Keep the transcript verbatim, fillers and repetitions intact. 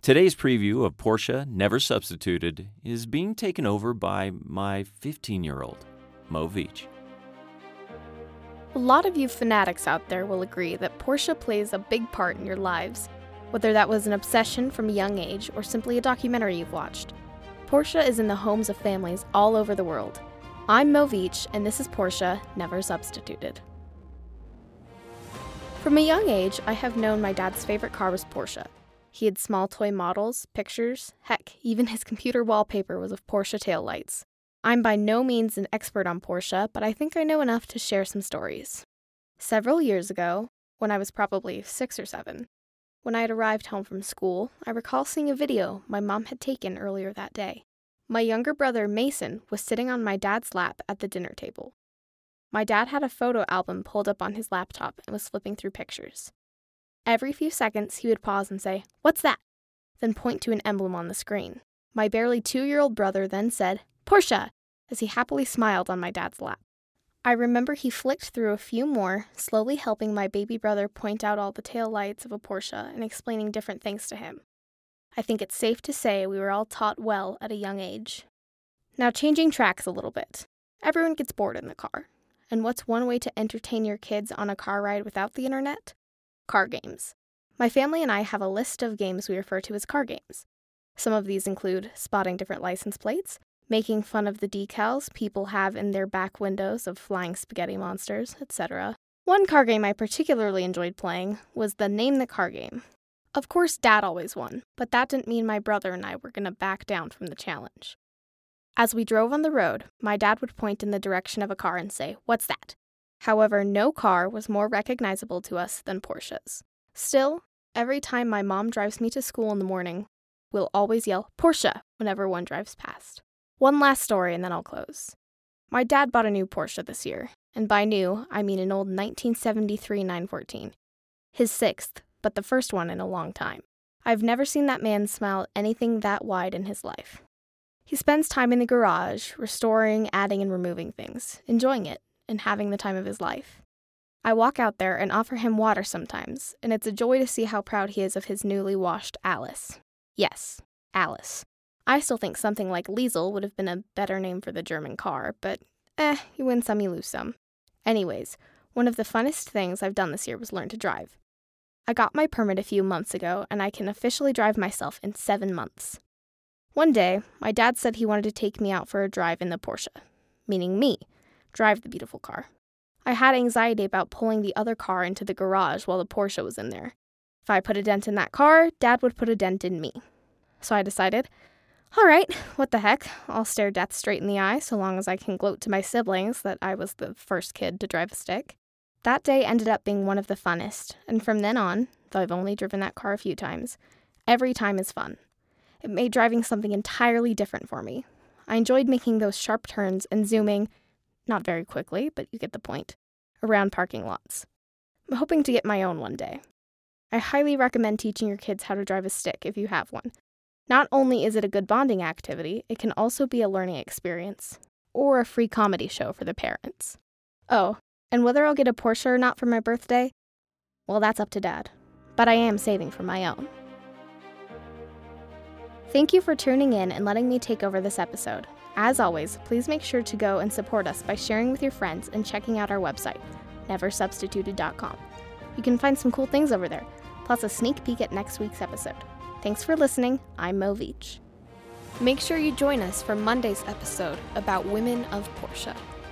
Today's preview of Porsche Never Substituted is being taken over by my fifteen-year-old, Mo Veach. A lot of you fanatics out there will agree that Porsche plays a big part in your lives, whether that was an obsession from a young age or simply a documentary you've watched. Porsche is in the homes of families all over the world. I'm Mo Veach, and this is Porsche Never Substituted. From a young age, I have known my dad's favorite car was Porsche. He had small toy models, pictures, heck, even his computer wallpaper was of Porsche taillights. I'm by no means an expert on Porsche, but I think I know enough to share some stories. Several years ago, when I was probably six or seven, when I had arrived home from school, I recall seeing a video my mom had taken earlier that day. My younger brother, Mason, was sitting on my dad's lap at the dinner table. My dad had a photo album pulled up on his laptop and was flipping through pictures. Every few seconds, he would pause and say, "What's that?" then point to an emblem on the screen. My barely two-year-old brother then said, "Porsche," as he happily smiled on my dad's lap. I remember he flicked through a few more, slowly helping my baby brother point out all the tail lights of a Porsche and explaining different things to him. I think it's safe to say we were all taught well at a young age. Now, changing tracks a little bit. Everyone gets bored in the car. And what's one way to entertain your kids on a car ride without the internet? Car games. My family and I have a list of games we refer to as car games. Some of these include spotting different license plates, making fun of the decals people have in their back windows of flying spaghetti monsters, et cetera. One car game I particularly enjoyed playing was the Name the Car game. Of course, Dad always won, but that didn't mean my brother and I were going to back down from the challenge. As we drove on the road, my dad would point in the direction of a car and say, "What's that?" However, no car was more recognizable to us than Porsches. Still, every time my mom drives me to school in the morning, we'll always yell, "Porsche," whenever one drives past. One last story and then I'll close. My dad bought a new Porsche this year, and by new, I mean an old nineteen seventy-three nine fourteen. His sixth, but the first one in a long time. I've never seen that man smile anything that wide in his life. He spends time in the garage, restoring, adding, and removing things, enjoying it, and having the time of his life. I walk out there and offer him water sometimes, and it's a joy to see how proud he is of his newly washed Alice. Yes, Alice. I still think something like Liesel would have been a better name for the German car, but eh, you win some, you lose some. Anyways, one of the funnest things I've done this year was learn to drive. I got my permit a few months ago, and I can officially drive myself in seven months. One day, my dad said he wanted to take me out for a drive in the Porsche, meaning me, drive the beautiful car. I had anxiety about pulling the other car into the garage while the Porsche was in there. If I put a dent in that car, Dad would put a dent in me. So I decided, all right, what the heck, I'll stare death straight in the eye so long as I can gloat to my siblings that I was the first kid to drive a stick. That day ended up being one of the funnest, and from then on, though I've only driven that car a few times, every time is fun. It made driving something entirely different for me. I enjoyed making those sharp turns and zooming, not very quickly, but you get the point, around parking lots. I'm hoping to get my own one day. I highly recommend teaching your kids how to drive a stick if you have one. Not only is it a good bonding activity, it can also be a learning experience, or a free comedy show for the parents. Oh, and whether I'll get a Porsche or not for my birthday, well, that's up to Dad, but I am saving for my own. Thank you for tuning in and letting me take over this episode. As always, please make sure to go and support us by sharing with your friends and checking out our website, never substituted dot com. You can find some cool things over there, plus a sneak peek at next week's episode. Thanks for listening. I'm Mo Veach. Make sure you join us for Monday's episode about women of Porsche.